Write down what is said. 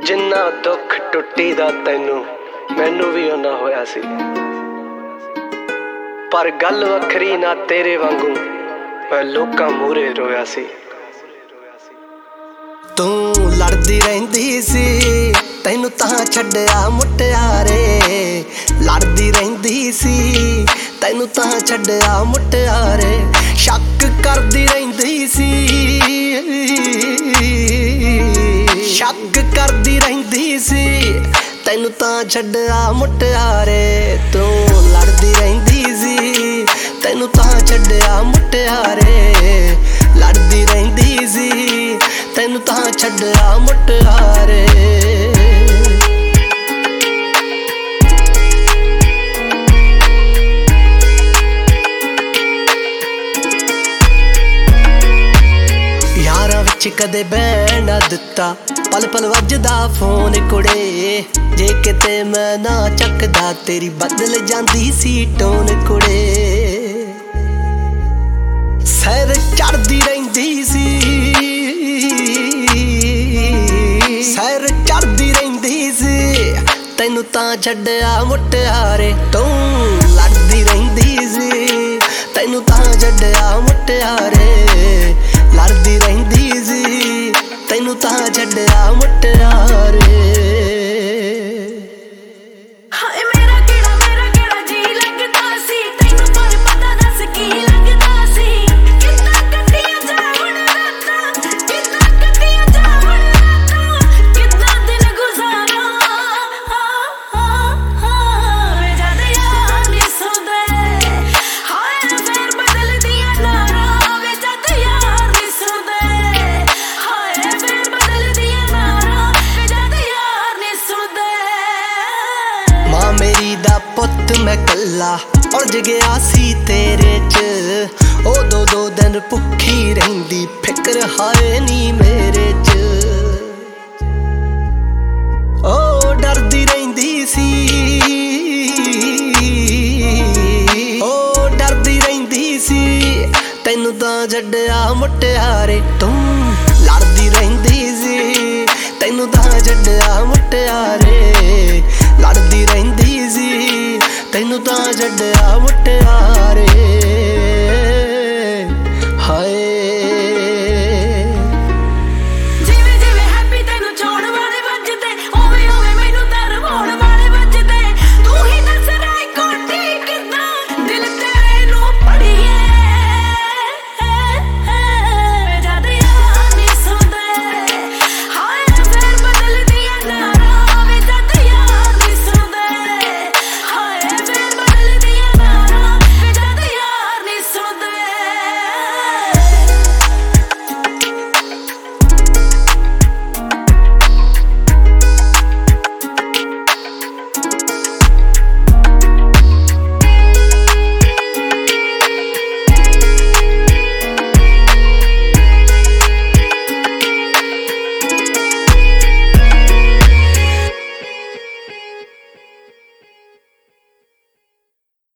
जिन्ना दुख टुट्टी दा तैनू मैनू भी उन्ना होया सी, पर गल वखरी ना तेरे वांगू मैं लोकां मूहरे रोया सी। तू लड़दी रहिंदी सी तैनू तां छड्डिया मुटियारे, लड़दी रहिंदी सी तैनू तां छड्डिया मुटियारे, शक करदी रहिंदी सी, शक करदी रहिंदी सी तैनू तां छड्डिया मुटियारे। तू लड़दी रहिंदी सी तैनू तां छड्डिया मुटियारे, लड़दी रहिंदी सी तैनू तां छड्डिया मुटियारे। यारां विच कदे बह ना दिता, पल पल वजदा फोन कुड़े, जे किते मैं ना चकदा तेरी बदल जांदी सी टोन कुड़े। सैर चढ़दी रहिंदी सी, सैर चढ़दी रहिंदी सी तैनू तां छड्डिया मुटियारे। तू लड़दी रहिंदी सी तैनू तां छड्डिया मुटियारे, लड़दी रहिंदी सी तैनू तां छड्डिया मुटियारे। मेरी दा पुत मैं कल्ला उलझ गया सी तेरे च, ओ दो दिन भुखी रहिंदी फिक्र हाए नी मेरे च। ओ डरदी रहिंदी सी, ओ डरदी रहिंदी सी तैनू तां छड्डिया मुटियारे। तू लड़दी रहिंदी सी तैनू तां छड्डिया मुटियारे, लड़दी रहिंदी सी तैनू तां छड्डिया मुटियारे। हाय